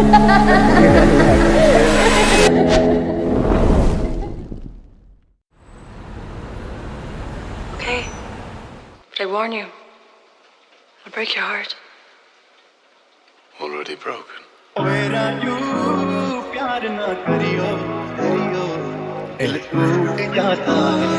Okay, but I warn you, I'll break your heart. Already broken. प्यार ना करियो करियो दिल टूट जाता है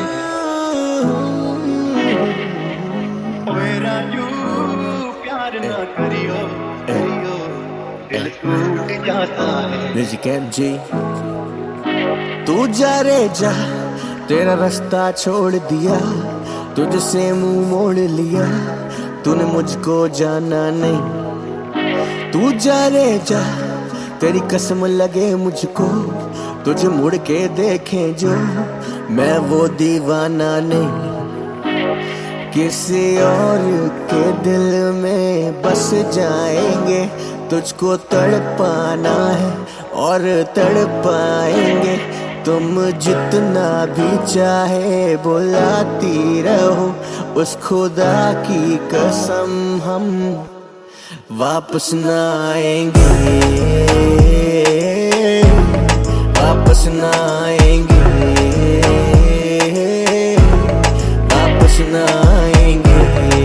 राजू प्यार ना करियो करियो दिल टूट जाता है म्यूजिक जी तू जा रे जा तेरा रास्ता छोड़ दिया तुझसे मुंह मोड़ लिया तूने मुझको जाना नहीं तू जा रे जा तेरी कसम लगे मुझको तुझे मुड़ के देखे जो मैं वो दीवाना नहीं किसी और के दिल में बस जाएंगे तुझको तड़पाना है और तड़पाएंगे तुम जितना भी चाहे बुलाती रहो उस खुदा की कसम हम वापस ना आएंगे वापस ना आएंगे वापस ना आएंगे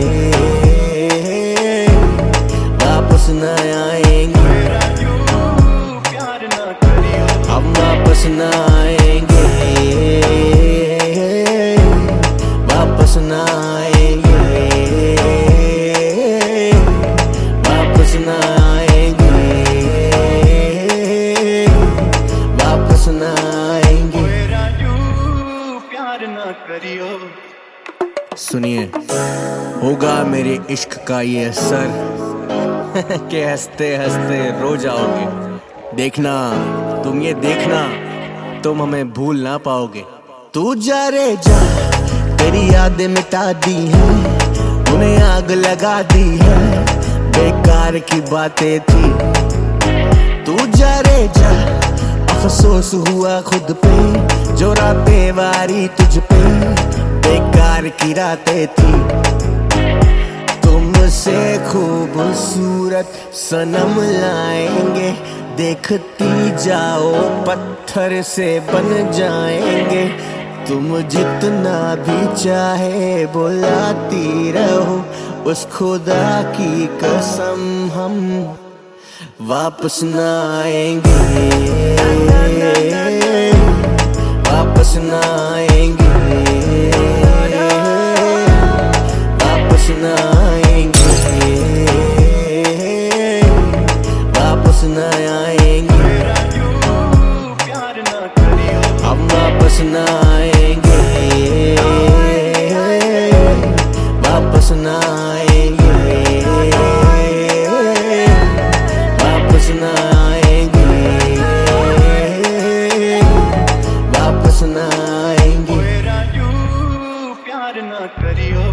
वापस ना आएंगे हम वापस ना आएंगे वापस ना आएंगे वापस ना आएंगे वापस ना आएंगे प्यार ना करियो सुनिए होगा मेरे इश्क का ये असर के हंसते हंसते रो जाओगे देखना तुम ये देखना तुम हमें भूल ना पाओगे तू जा रे जा तेरी यादें मिटा दी है उन्हें आग लगा दी है बेकार की बातें थी तू जा रे जा अफसोस हुआ खुद पे जो रातें वारी तुझ पे बेकार की रातें थी तुमसे खूबसूरत सनम लाएंगे देखती जाओ पत्थर से बन जाएंगे तुम जितना भी चाहे बुलाती रहो उस खुदा की कसम हम वापस ना आएंगे वापस ना आएंगे वापस ना आएंगे वापस ना आएंगे हम वापस ना आएंगे वापस ना आएंगे वापस ना आएंगे वापस ना आएंगे प्यार ना करियो